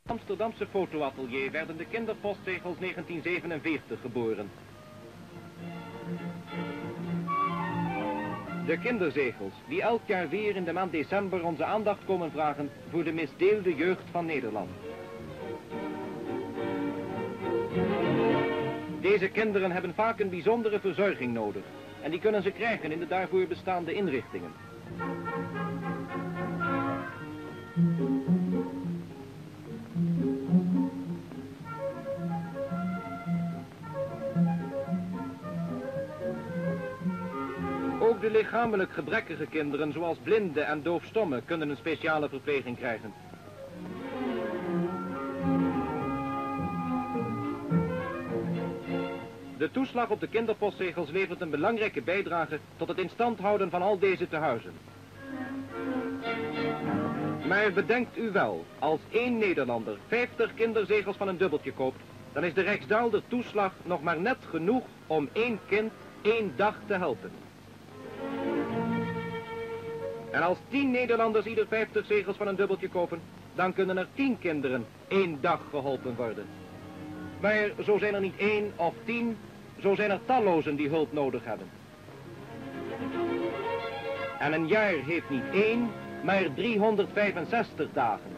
Amsterdamse fotoatelier werden de kinderpostzegels 1947 geboren. De kinderzegels, die elk jaar weer in de maand december onze aandacht komen vragen voor de misdeelde jeugd van Nederland. Deze kinderen hebben vaak een bijzondere verzorging nodig en die kunnen ze krijgen in de daarvoor bestaande inrichtingen. Ook de lichamelijk gebrekkige kinderen, zoals blinden en doofstommen, kunnen een speciale verpleging krijgen. De toeslag op de kinderpostzegels levert een belangrijke bijdrage tot het in stand houden van al deze tehuizen. Maar bedenkt u wel, als één Nederlander 50 kinderzegels van een dubbeltje koopt, dan is de Rijksdaalder toeslag nog maar net genoeg om één kind 1 dag te helpen. En als 10 Nederlanders ieder 50 zegels van een dubbeltje kopen, dan kunnen er 10 kinderen 1 dag geholpen worden. Maar zo zijn er niet 1 of 10, zo zijn er tallozen die hulp nodig hebben. En een jaar heeft niet 1, maar 365 dagen.